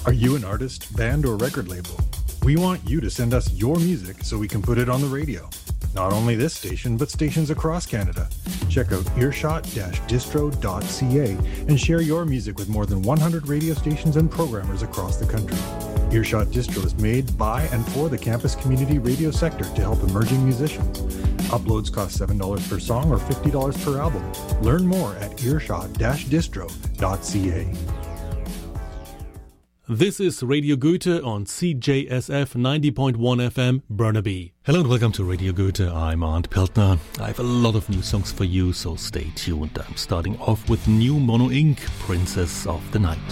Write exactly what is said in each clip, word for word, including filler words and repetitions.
Are you an artist, band, or record label? We want you to send us your music so we can put it on the radio. Not only this station, but stations across Canada. Check out earshot dash distro dot c a and share your music with more than one hundred radio stations and programmers across the country. Earshot Distro is made by and for the campus community radio sector to help emerging musicians. Uploads cost seven dollars per song or fifty dollars per album. Learn more at earshot dash distro dot c a. This is Radio Goethe on C J S F ninety point one F M, Burnaby. Hello and welcome to Radio Goethe. I'm Arndt Peltner. I have a lot of new songs for you, so stay tuned. I'm starting off with new Mono Inc, Princess of the Night.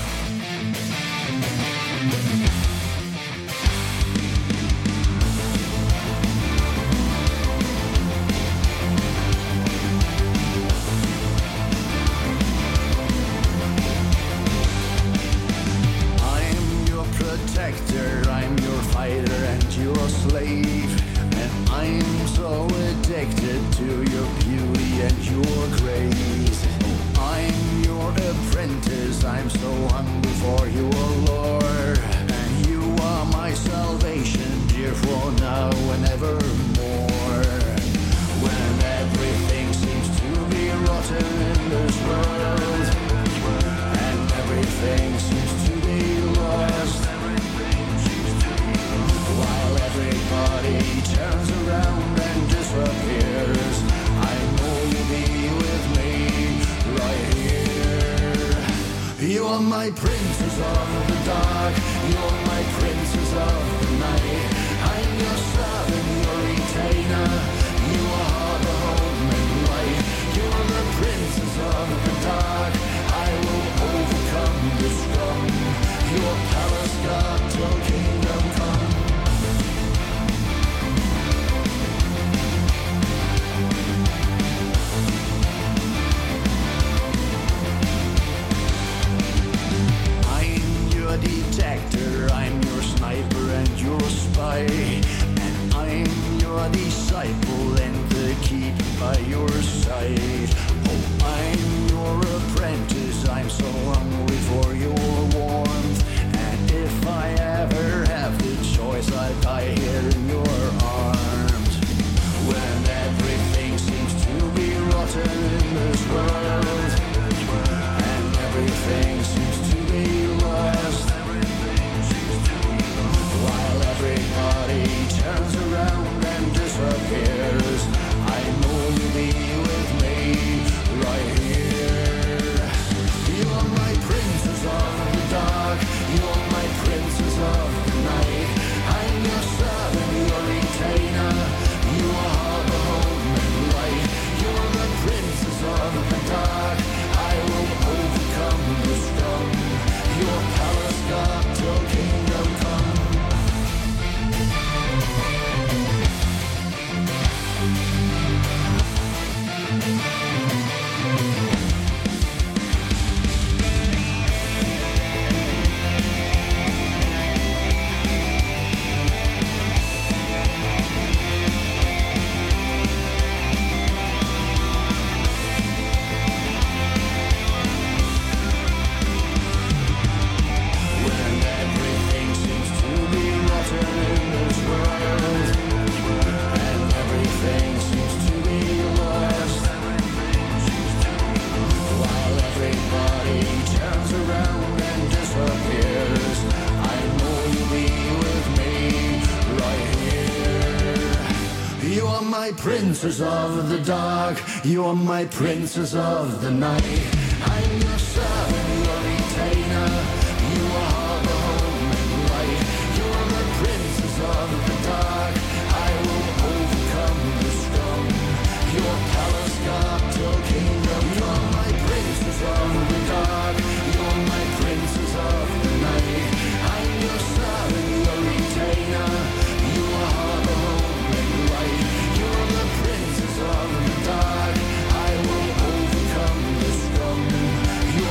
Princess of the dark, you are my princess of the night. I'm your servant, your retainer. You are the home and light. You're the princess of the dark. I will overcome the storm. Your palace guard till kingdom. You're my princess of the dark. You're my princess of the night. I'm your servant, your retainer. You are the home and light. You're the princess of the dark. I will overcome the storm. You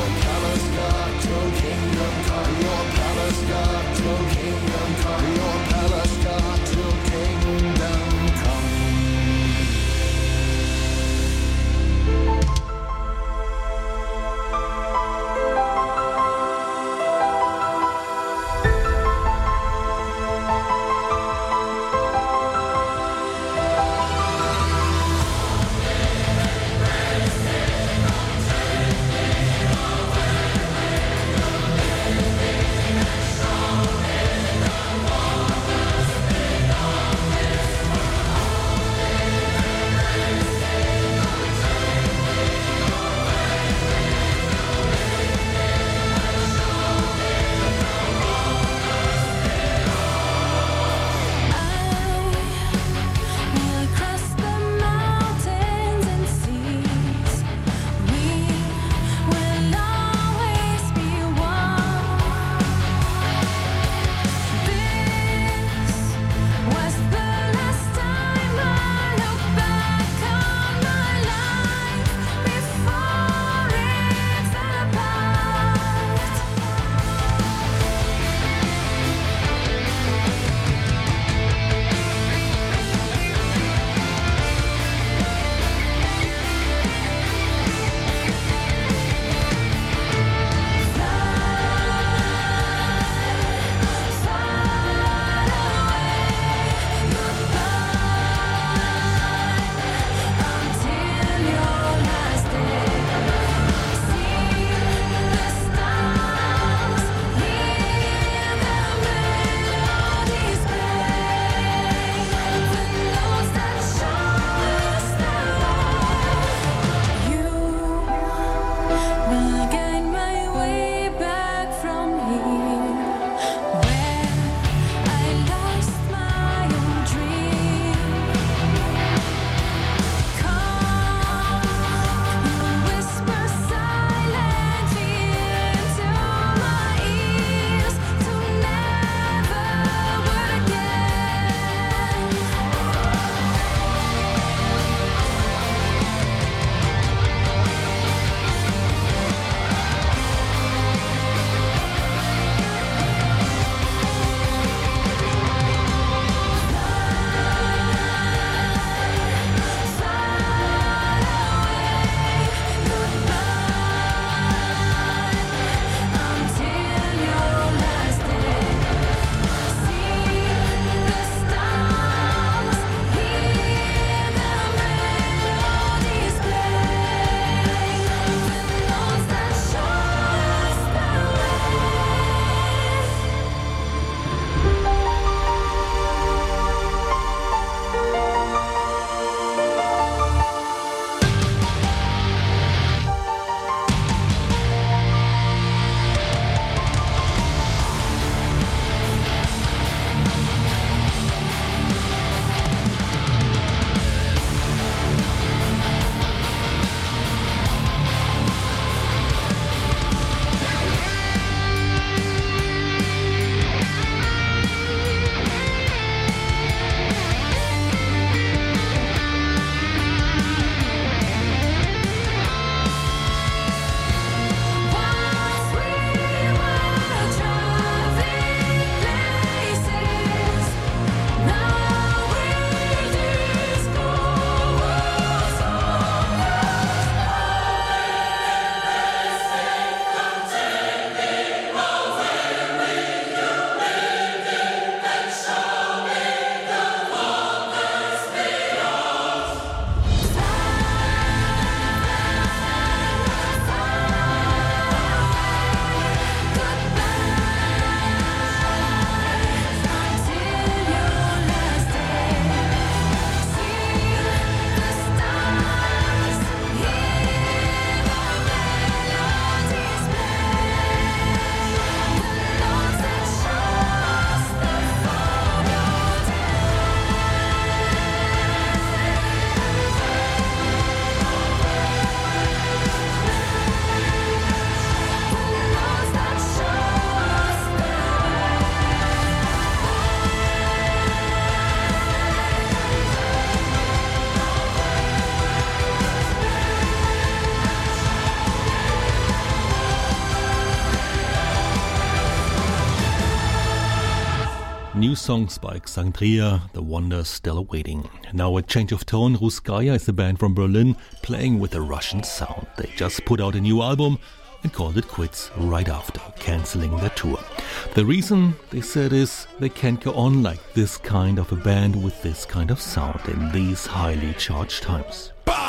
New songs by Xandria, The Wonder Still Awaiting. Now a change of tone, Ruskaya is a band from Berlin playing with a Russian sound. They just put out a new album and called it quits right after cancelling their tour. The reason, they said, is they can't go on like this kind of a band with this kind of sound in these highly charged times.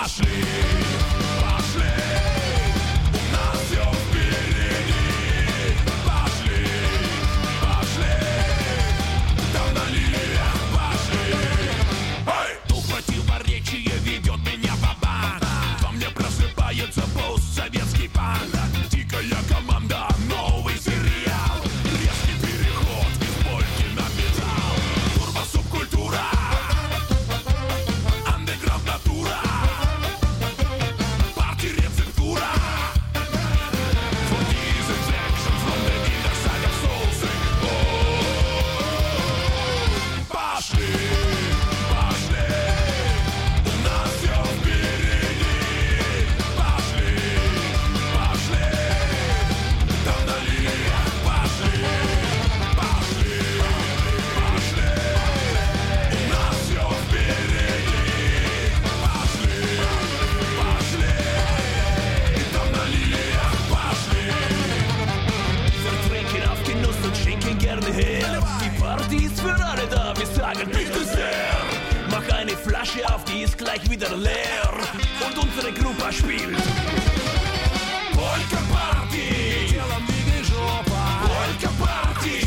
Gleich wieder leer und unsere Gruppe spielt Polka Party, Polka Party,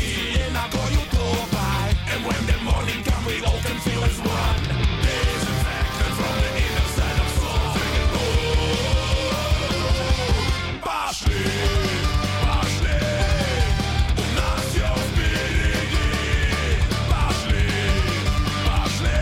and when the morning comes we all can feel as one. Disinfected from the inner side of soul. Пошли, пошли, у нас все впереди. Пошли, пошли.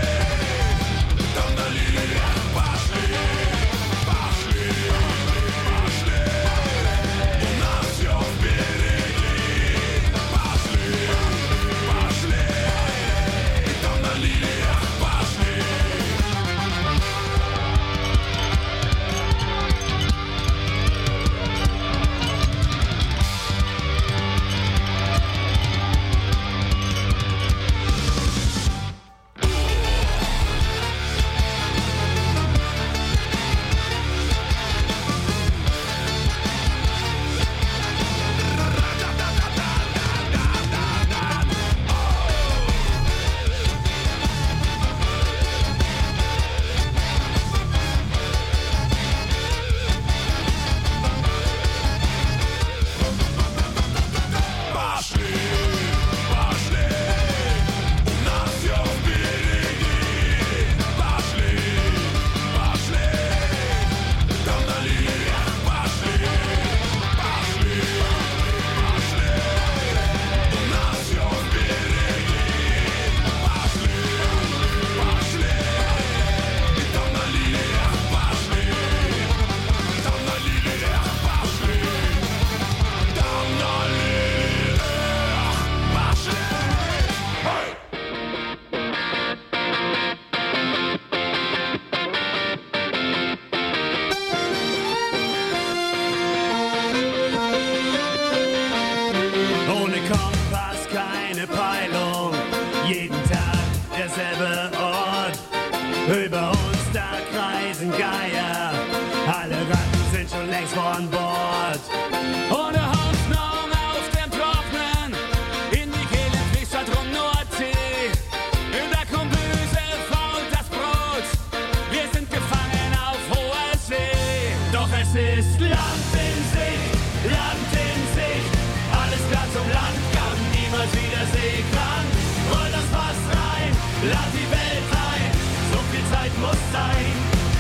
Über uns da kreisen Geier, alle Ratten sind schon längst von Bord. Ohne Hoffnung auf dem Trocknen, in die Kehle fließt da drum nur Tee. In der Kombüse fault das Brot, wir sind gefangen auf hoher See. Doch es ist Land in Sicht, Land in Sicht, alles klar zum Land, kann niemals wieder Seekrank. Roll das Fass rein, lad die Welt ein, so viel Zeit muss sein.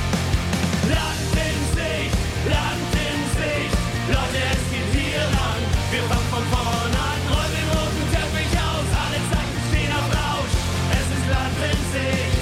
Land in Sicht, Land in Sicht, Leute, es geht hier lang. Wir fangen von vorn an, rollen den roten Teppich aus, alle Zeichen stehen auf Rausch. Es ist Land in Sicht.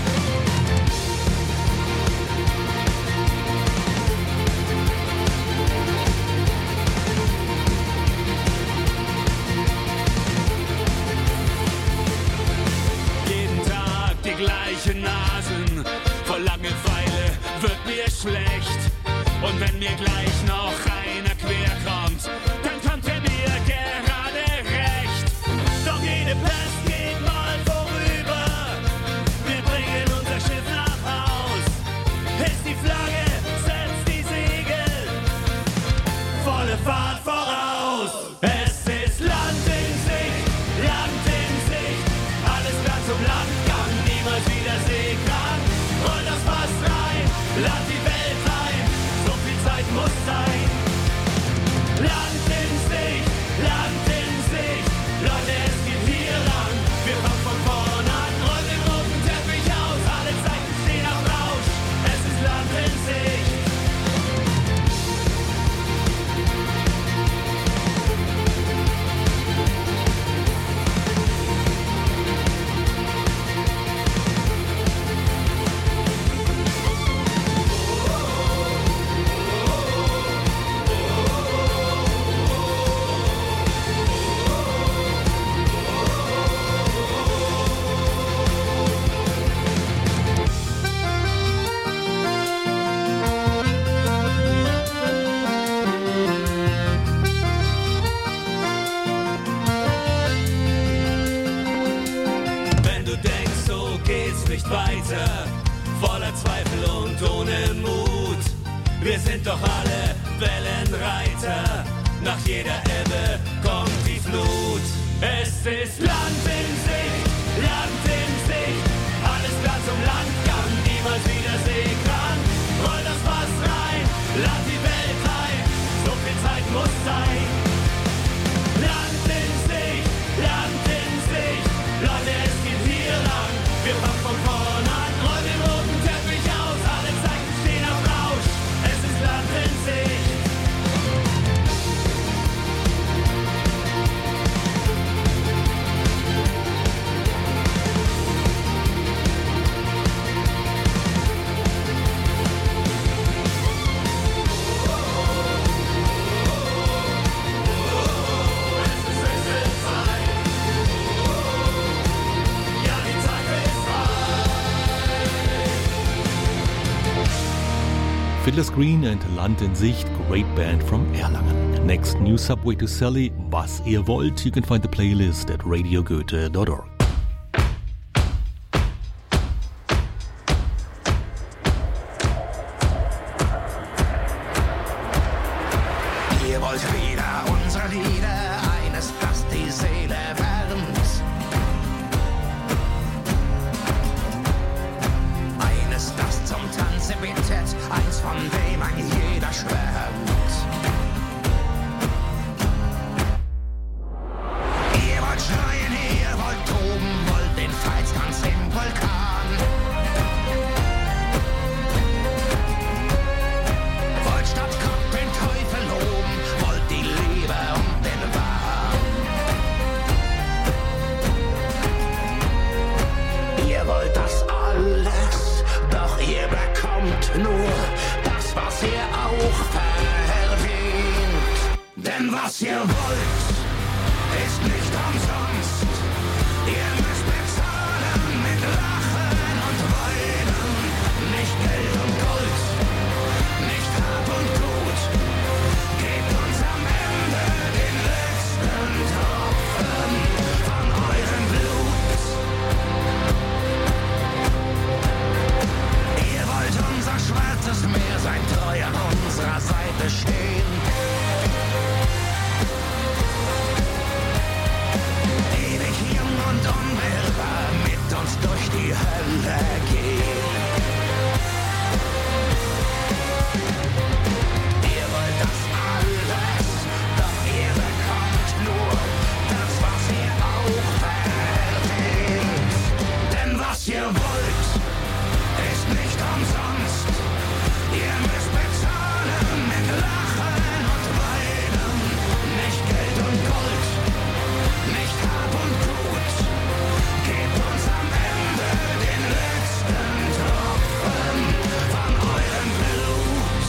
Jeden Tag die gleichen Nasen, vor Langeweile wird mir schlecht. Und wenn mir gleich noch einer quer kommt, dann kommt er mir gerade recht. Doch jede Pest geht Seite, voller Zweifel und ohne Mut. Wir sind doch alle Wellenreiter, nach jeder Ebbe kommt die Flut. Es ist Land in Sicht, Land in Sicht, alles klar zum Landgang, niemals wieder Seegang. Roll das Fass rein, lad die Welt ein, so viel Zeit muss sein. Land in Sicht, Land in Sicht, Leute, es geht hier lang, wir fangen von vorn an, roll den roten Teppich aus, alle Zeichen stehen auf Rausch, es ist Land in Sicht. Fiddler's Green and Land in Sicht, great band from Erlangen. Next, new Subway to Sally, Was ihr wollt. You can find the playlist at radio goethe dot org. Ihr wollt wieder unsere Lieder, eines, das die Seele wärmt. Eines, das zum Tanze bittet, eins, von dem ein jeder schwärmt. Ihr wollt schreien, ihr wollt toben, wollt den Feitstanz im Vulkan. Wollt statt Gott den Teufel loben, wollt die Liebe und den Wahn. Ihr wollt das alles, doch ihr bekommt nur das, was ihr auch verdient. Denn was ihr wollt, ist nicht umsonst. Ihr müsst bezahlen mit Lachen und Weinen. Nicht Geld und Gold, nicht Hab und Gut. Gebt uns am Ende den letzten Tropfen von eurem Blut. Ihr wollt unser schwarzes Meer sein, treu an unserer Seite stehen. Ewig jung und unbeirrbar mit uns durch die Hölle gehen. Ihr wollt das alles, doch ihr bekommt nur das, was ihr auch verdient. Denn was ihr wollt, ist nicht umsonst. Ihr müsst bezahlen mit Lachen und Weinen. Nicht Geld und Gold, nicht Hab und Gut. Gebt uns am Ende den letzten Tropfen von eurem Blut.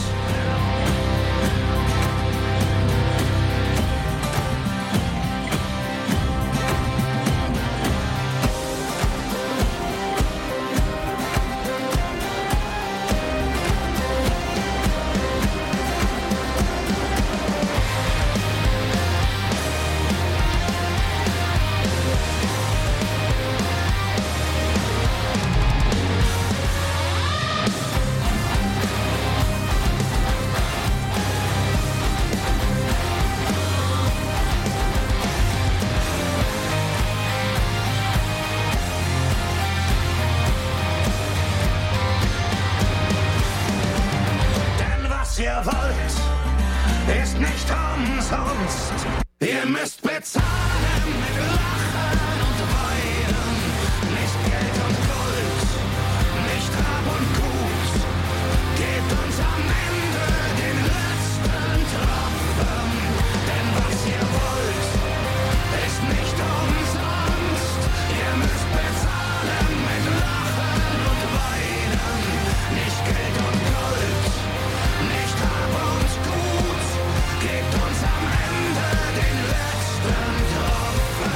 Denn was ihr wollt, ist nicht umsonst. Ihr müsst bezahlen mit Lachen und Weinen. Nicht Geld und Gold, nicht Hab und Gut. Gebt uns am Ende den letzten Tropfen. Denn was ihr wollt, ist nicht umsonst. Ihr müsst bezahlen mit Lachen und Weinen. Nicht Geld und Gold, nicht Hab und Gut. Gebt uns am Ende den letzten Tropfen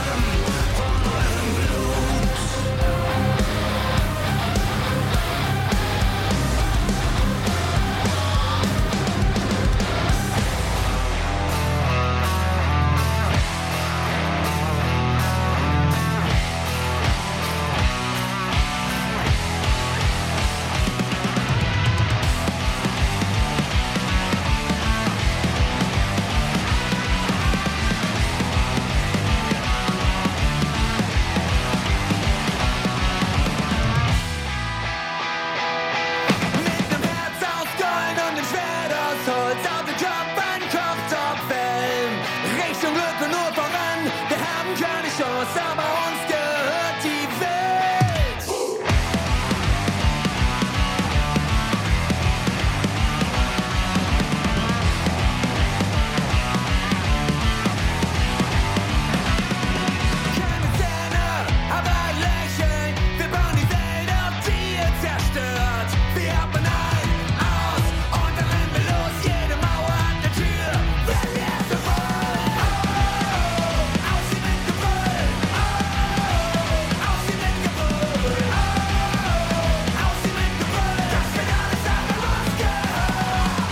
uns, aber uns gehört die Welt. Keine Zähne, aber Lächeln. Wir bauen die Welt auf, die ihr zerstört. Wir atmen ein, aus und dann rennen wir los. Jede Mauer hat eine Tür. Wenn wir erst so wollen. Oh, aus sie mit Gebrüll. Oh, aus sie mit Gebrüll. Oh, aus sie mit Gebrüll. Das wird alles aber uns gehört.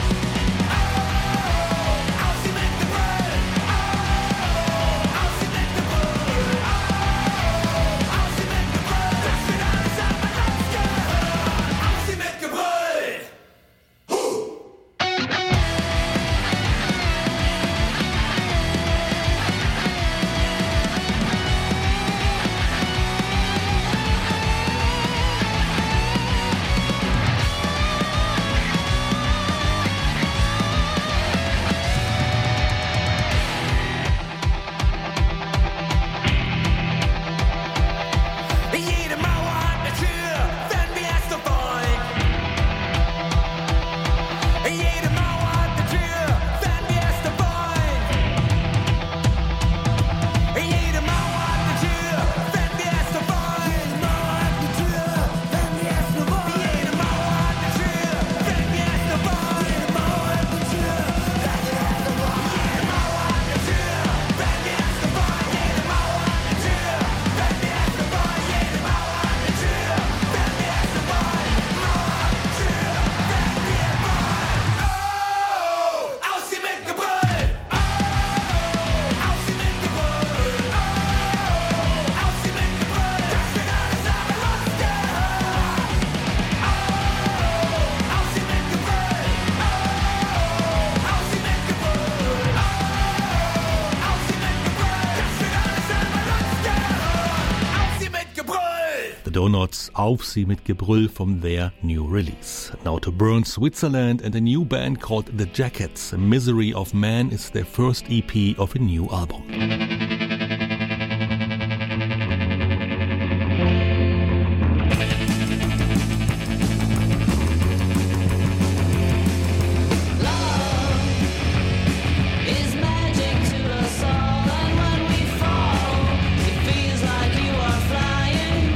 Oh, aus sie mit Gebrüll. Oh, aus sie mit Gebrüll. Oh, aus sie mit Gebrüll. Das wird alles aber uns gehört. Aus sie mit Gebrüll. Jede Mauer hat eine Tür, wenn wir es so wollen. Jede Mauer hat eine Tür, wenn wir es so wollen. Jede Mauer hat eine Tür, wenn wir es so wollen. Jede Mauer hat eine Tür, wenn wir es so wollen. Jede Mauer hat eine Tür, wenn wir es so wollen. Jede Mauer hat eine Tür, wenn wir es so wollen. Jede Mauer hat eine Tür, wenn wir es so wollen. Jede Mauer hat eine Tür, wenn wir es so wollen. Jede Mauer hat eine Tür, wenn wir es so wollen. Mauer hat eine Tür, wenn wir wollen. Oh, aus sie mit Gebrüll. Oh, aus sie mit Gebrüll. Oh, aus sie mit Gebrüll. Das wird alles aber uns gehört. Oh, aus sie mit Gebrüll. Oh, aus sie mit Gebrüll. Oh, aus sie mit Gebrüll. Das wird alles aber uns gehört. Aus sie mit Gebrüll. The Donuts, Auf sie mit Gebrüll from their new release. Now to Bern, Switzerland, and a new band called The Jackets. Misery of Man is their first E P of a new album. Is magic to us all, and when we fall, it feels like you are flying.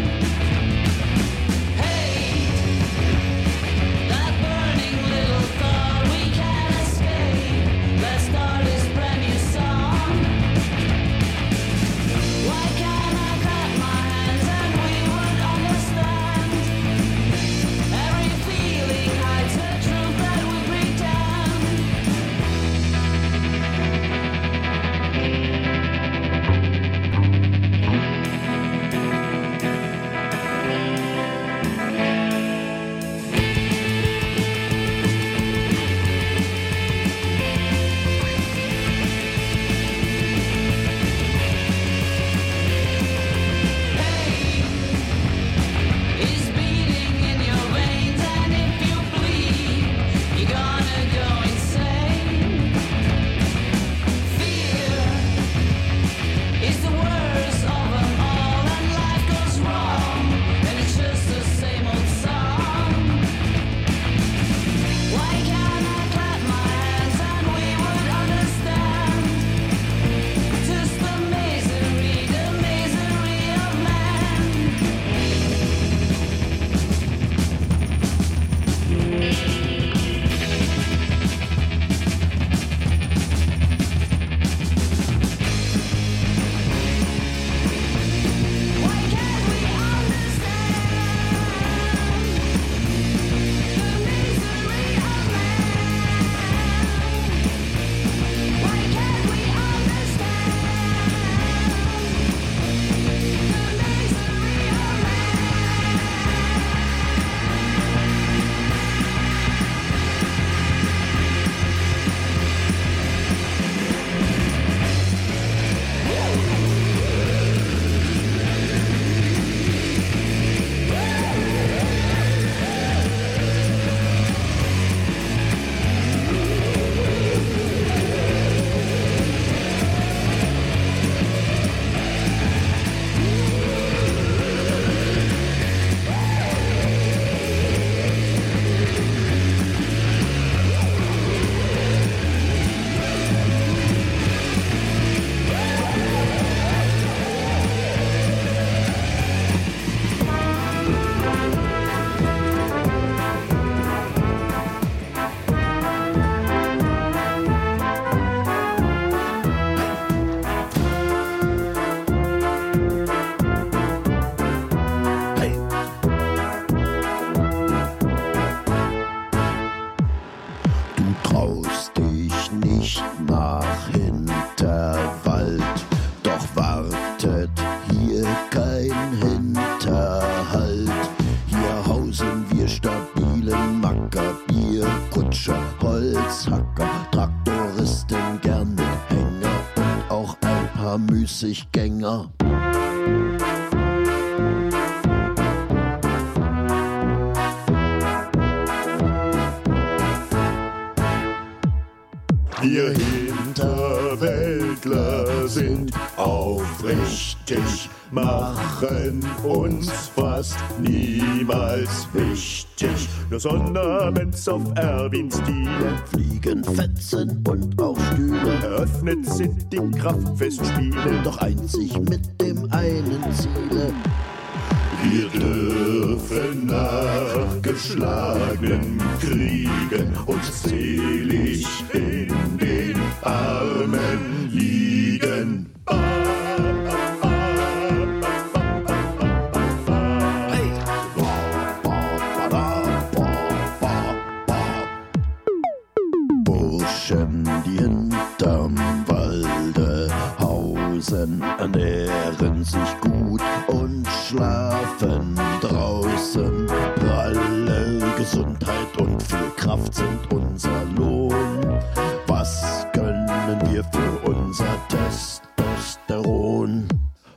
Hate, that burning little thought we can't escape. Let's start this brand new song. Müßiggänger. Wir Hinterwäldler sind aufrichtig, machen uns fast niemals wichtig. Nur sonnabends auf Erwins Diele Fliegen Fetzen und auch Stühle. eröffnet sind die Kraftfestspiele. Doch einzig mit dem einen Ziele. Wir dürfen nach geschlagenen Kriegen uns selig in den Armen liegen. Burschen, die hinterm Walde hausen, ernähren sich gut und schlafen draußen. Pralle Gesundheit und viel Kraft sind unser Lohn. Was können wir für unser Testosteron?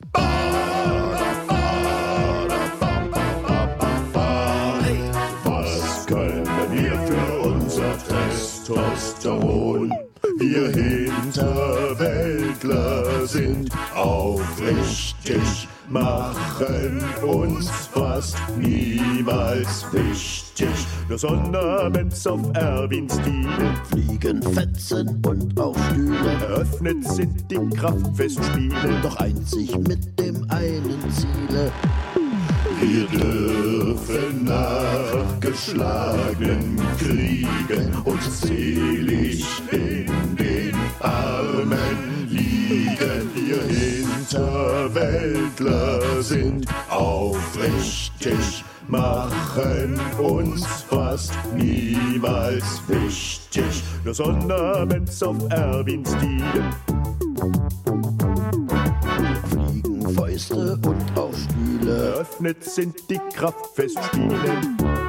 Was können wir für unser Testosteron? Wir Hinterwäldler sind aufrichtig, machen uns fast niemals wichtig. Nur sonnabends auf Erwins Diele Fliegen Fetzen und auch Stühle. eröffnet sind die Kraftfestspiele. Doch einzig mit dem einen Ziele. Wir dürfen nach geschlagenen Kriegen uns selig in den Armen liegen. Wir Hinterwäldler sind aufrichtig, machen uns fast niemals wichtig. Nur sonnabends auf Erwins Diele Fliegen Fäuste und auch Stühle. eröffnet sind die Kraftfestspiele.